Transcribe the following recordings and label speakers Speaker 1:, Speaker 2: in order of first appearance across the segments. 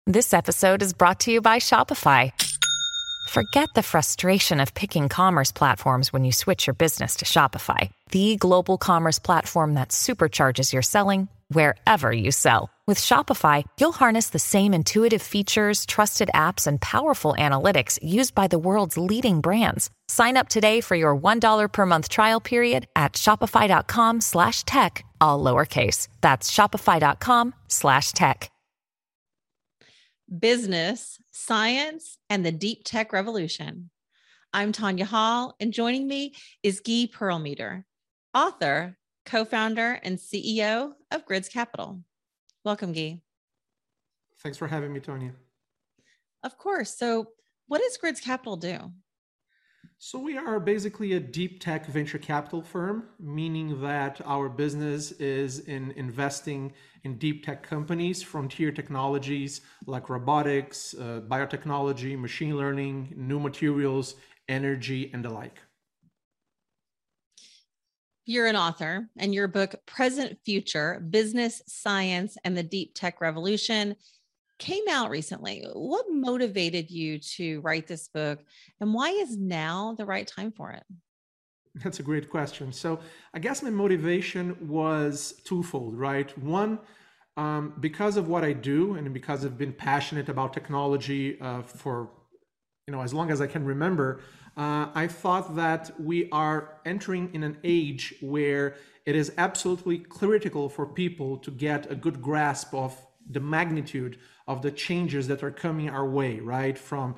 Speaker 1: This episode is brought to you by Shopify. Forget the frustration of picking commerce platforms when you switch your business to Shopify, the global commerce platform that supercharges your selling wherever you sell. With Shopify, you'll harness the same intuitive features, trusted apps, and powerful analytics used by the world's leading brands. Sign up today for your $1 per month trial period at shopify.com/tech, all lowercase. That's shopify.com/tech.
Speaker 2: Business, science, and the deep tech revolution. I'm Tanya Hall, and joining me is Guy Perlmutter, author, co-founder, and CEO of Grids Capital. Welcome, Guy.
Speaker 3: Thanks for having me, Tanya.
Speaker 2: Of course. So what does Grids Capital do?
Speaker 3: So we are basically a deep tech venture capital firm, meaning that our business is in investing in deep tech companies, frontier technologies like robotics, biotechnology, machine learning, new materials, energy, and the like.
Speaker 2: You're an author, and your book, Present Future, Business, Science, and the Deep Tech Revolution, came out recently. What motivated you to write this book, and why is now the right time for it?
Speaker 3: That's a great question. So I guess my motivation was twofold, right? One, because of what I do and because I've been passionate about technology for as long as I can remember, I thought that we are entering in an age where it is absolutely critical for people to get a good grasp of the magnitude of the changes that are coming our way, right? From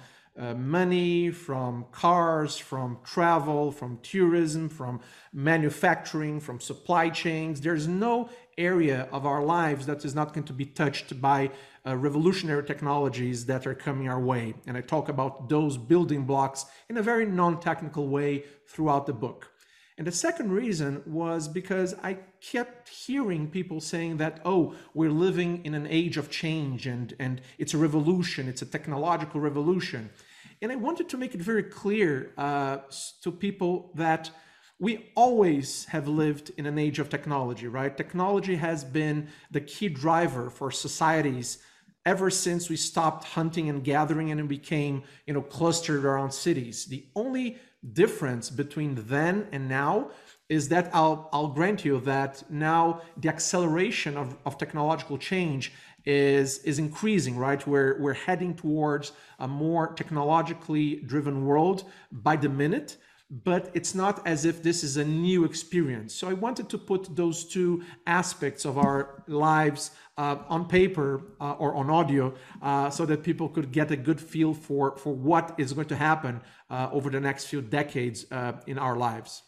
Speaker 3: money, from cars, from travel, from tourism, from manufacturing, from supply chains. There's no area of our lives that is not going to be touched by revolutionary technologies that are coming our way. And I talk about those building blocks in a very non-technical way throughout the book. And the second reason was because I kept hearing people saying that, oh, we're living in an age of change and it's a revolution, it's a technological revolution. And I wanted to make it very clear to people that we always have lived in an age of technology, right? Technology has been the key driver for societies ever since we stopped hunting and gathering and it became, clustered around cities. The only difference between then and now is that I'll grant you that now the acceleration of technological change is increasing, right? We're heading towards a more technologically driven world by the minute, but it's not as if this is a new experience. So I wanted to put those two aspects of our lives on paper or on audio so that people could get a good feel for what is going to happen over the next few decades in our lives.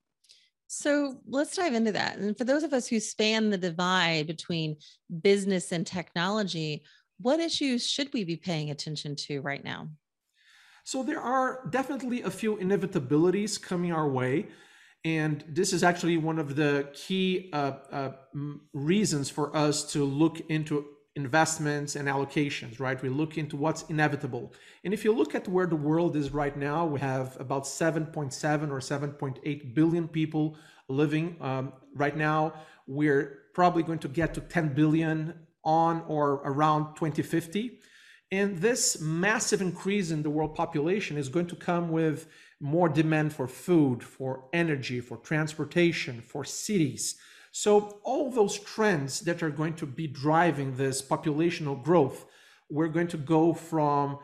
Speaker 2: So let's dive into that. And for those of us who span the divide between business and technology, what issues should we be paying attention to right now?
Speaker 3: So there are definitely a few inevitabilities coming our way. And this is actually one of the key reasons for us to look into investments and allocations, right? We look into what's inevitable. And if you look at where the world is right now, we have about 7.7 or 7.8 billion people living. Right now, we're probably going to get to 10 billion on or around 2050. And this massive increase in the world population is going to come with more demand for food, for energy, for transportation, for cities. So all those trends that are going to be driving this populational growth, we're going to go from,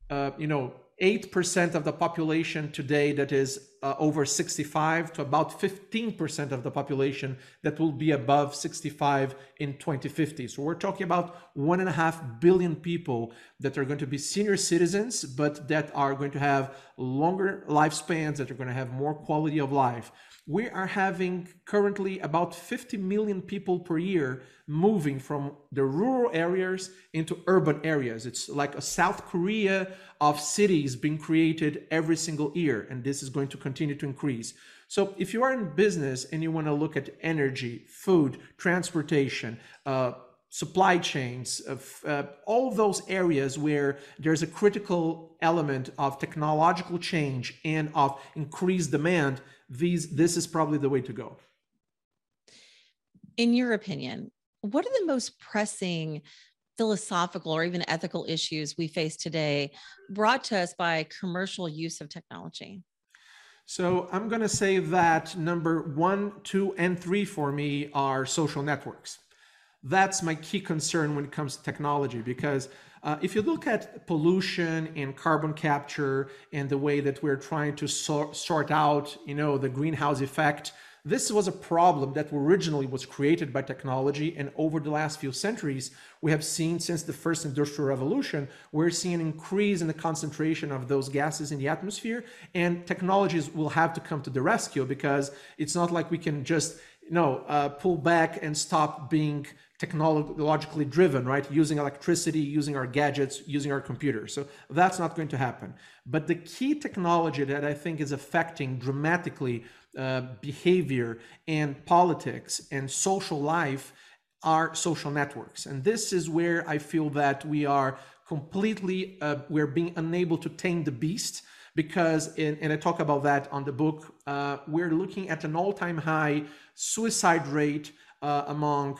Speaker 3: 8% of the population today that is over 65 to about 15% of the population that will be above 65 in 2050. So we're talking about 1.5 billion people that are going to be senior citizens, but that are going to have longer lifespans, that are going to have more quality of life. We are having currently about 50 million people per year moving from the rural areas into urban areas. It's like a South Korea of cities being created every single year, and this is going to continue to increase. So if you are in business and you want to look at energy, food, transportation, supply chains, all those areas where there's a critical element of technological change and of increased demand, this is probably the way to go.
Speaker 2: In your opinion, what are the most pressing philosophical or even ethical issues we face today brought to us by commercial use of technology?
Speaker 3: So I'm going to say that number 1, 2, and 3 for me are social networks. That's my key concern when it comes to technology, because if you look at pollution and carbon capture and the way that we're trying to sort out, the greenhouse effect, this was a problem that originally was created by technology. And over the last few centuries, we have seen, since the first industrial revolution, we're seeing an increase in the concentration of those gases in the atmosphere. And technologies will have to come to the rescue, because it's not like we can just pull back and stop being technologically driven, right? Using electricity, using our gadgets, using our computers. So that's not going to happen. But the key technology that I think is affecting dramatically behavior and politics and social life are social networks. And this is where I feel that we are completely, we're being unable to tame the beast, because, and I talk about that on the book, we're looking at an all-time high suicide rate among,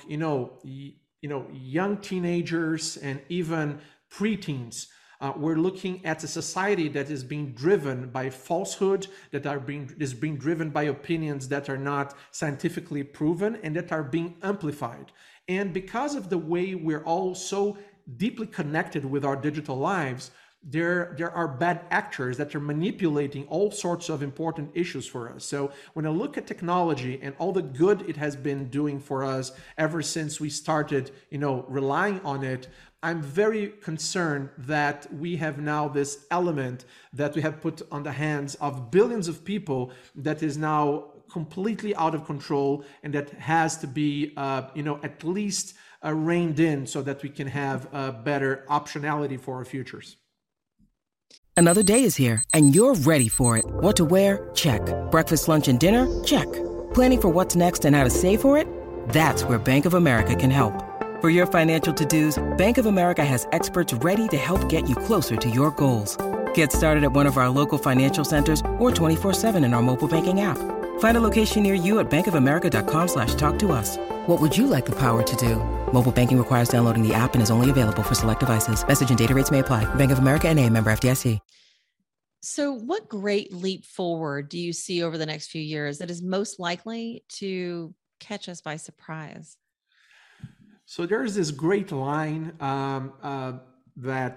Speaker 3: young teenagers and even preteens. We're looking at a society that is being driven by falsehood, is being driven by opinions that are not scientifically proven and that are being amplified. And because of the way we're all so deeply connected with our digital lives, there are bad actors that are manipulating all sorts of important issues for us. So when I look at technology and all the good it has been doing for us ever since we started, relying on it, I'm very concerned that we have now this element that we have put on the hands of billions of people that is now completely out of control, and that has to be, at least reined in so that we can have better optionality for our futures.
Speaker 4: Another day is here, and you're ready for it. What to wear? Check. Breakfast, lunch, and dinner? Check. Planning for what's next and how to save for it? That's where Bank of America can help. For your financial to-dos, Bank of America has experts ready to help get you closer to your goals. Get started at one of our local financial centers or 24/7 in our mobile banking app. Find a location near you at bankofamerica.com/talktous. What would you like the power to do? Mobile banking requires downloading the app and is only available for select devices. Message and data rates may apply. Bank of America NA, member FDIC.
Speaker 2: So what great leap forward do you see over the next few years that is most likely to catch us by surprise?
Speaker 3: So there is this great line that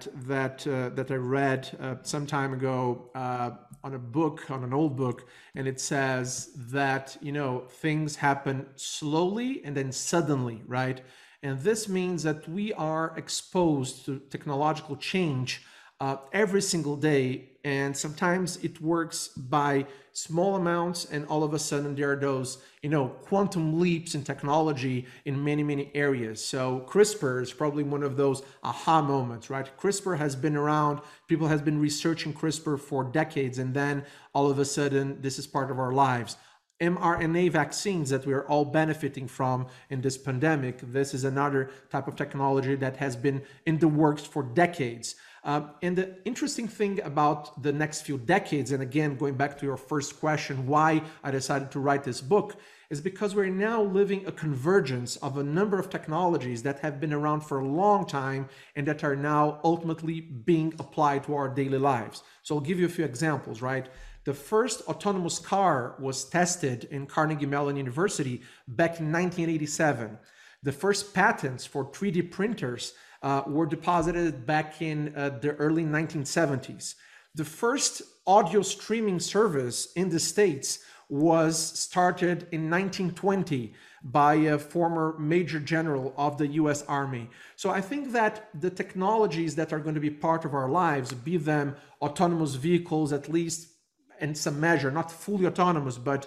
Speaker 3: I read some time ago on an old book, and it says that things happen slowly and then suddenly, right? And this means that we are exposed to technological change every single day, and sometimes it works by small amounts, and all of a sudden there are those quantum leaps in technology in many areas. So CRISPR is probably one of those aha moments, right? CRISPR has been around, people have been researching CRISPR for decades, and then all of a sudden this is part of our lives. mRNA vaccines that we're all benefiting from in this pandemic, this is another type of technology that has been in the works for decades. And the interesting thing about the next few decades, and again, going back to your first question, why I decided to write this book, is because we're now living a convergence of a number of technologies that have been around for a long time and that are now ultimately being applied to our daily lives. So I'll give you a few examples, right? The first autonomous car was tested in Carnegie Mellon University back in 1987. The first patents for 3D printers were deposited back in the early 1970s. The first audio streaming service in the States was started in 1920 by a former major general of the US Army. So I think that the technologies that are going to be part of our lives, be them autonomous vehicles, at least in some measure, not fully autonomous, but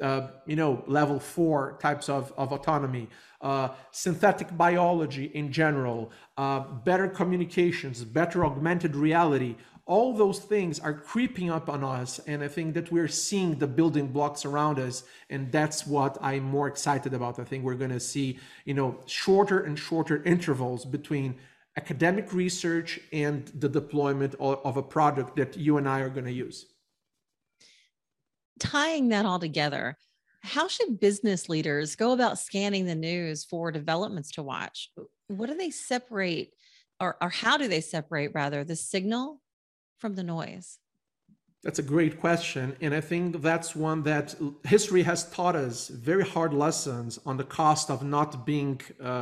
Speaker 3: level 4 types of autonomy, synthetic biology in general, better communications, better augmented reality, all those things are creeping up on us. And I think that we're seeing the building blocks around us. And that's what I'm more excited about. I think we're going to see, shorter and shorter intervals between academic research and the deployment of a product that you and I are going to use.
Speaker 2: Tying that all together, How should business leaders go about scanning the news for developments to watch? What do they separate, or how do they separate rather, the signal from the noise?
Speaker 3: That's a great question. And I think that's one that history has taught us very hard lessons on the cost of not being,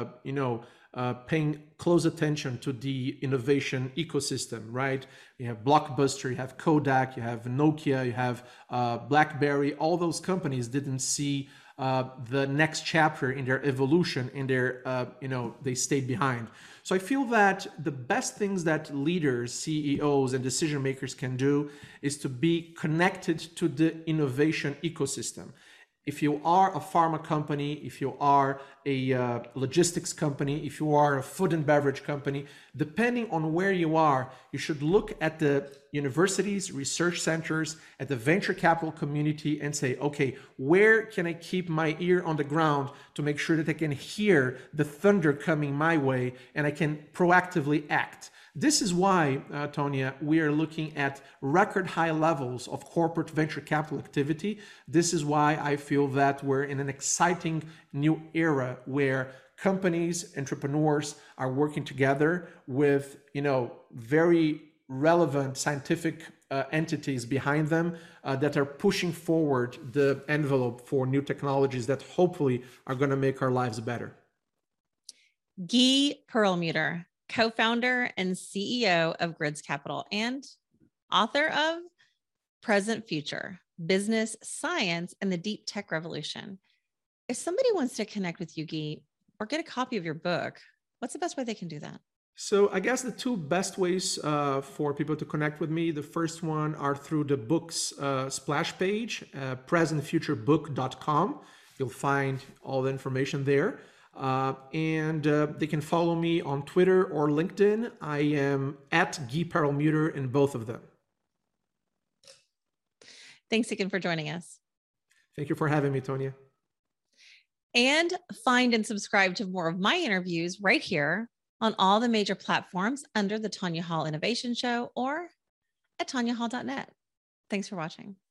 Speaker 3: paying close attention to the innovation ecosystem, right? You have Blockbuster, you have Kodak, you have Nokia, you have BlackBerry. All those companies didn't see the next chapter in their evolution, in their, they stayed behind. So I feel that the best things that leaders, CEOs, and decision makers can do is to be connected to the innovation ecosystem. If you are a pharma company, if you are a logistics company, if you are a food and beverage company, depending on where you are, you should look at the universities, research centers, at the venture capital community and say, okay, where can I keep my ear on the ground to make sure that I can hear the thunder coming my way and I can proactively act? This is why, Tonya, we are looking at record high levels of corporate venture capital activity. This is why I feel that we're in an exciting new era where companies, entrepreneurs are working together with, very relevant scientific entities behind them that are pushing forward the envelope for new technologies that hopefully are going to make our lives better.
Speaker 2: Guy Perlmutter, co-founder and CEO of Grids Capital and author of Present Future, Business, Science, and the Deep Tech Revolution. If somebody wants to connect with you, Guy, or get a copy of your book, what's the best way they can do that?
Speaker 3: So I guess the two best ways for people to connect with me, the first one are through the book's splash page, presentfuturebook.com. You'll find all the information there. And they can follow me on Twitter or LinkedIn. I am at Guy Perlmutter in both of them.
Speaker 2: Thanks again for joining us.
Speaker 3: Thank you for having me, Tonya.
Speaker 2: And find and subscribe to more of my interviews right here on all the major platforms under the Tonya Hall Innovation Show or at tonyahall.net. Thanks for watching.